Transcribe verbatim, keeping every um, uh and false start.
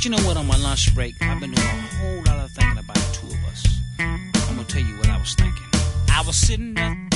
you know what? On my lunch break, I've been doing a whole lot of thinking about the two of us. I'm gonna tell you what I was thinking. I was sitting there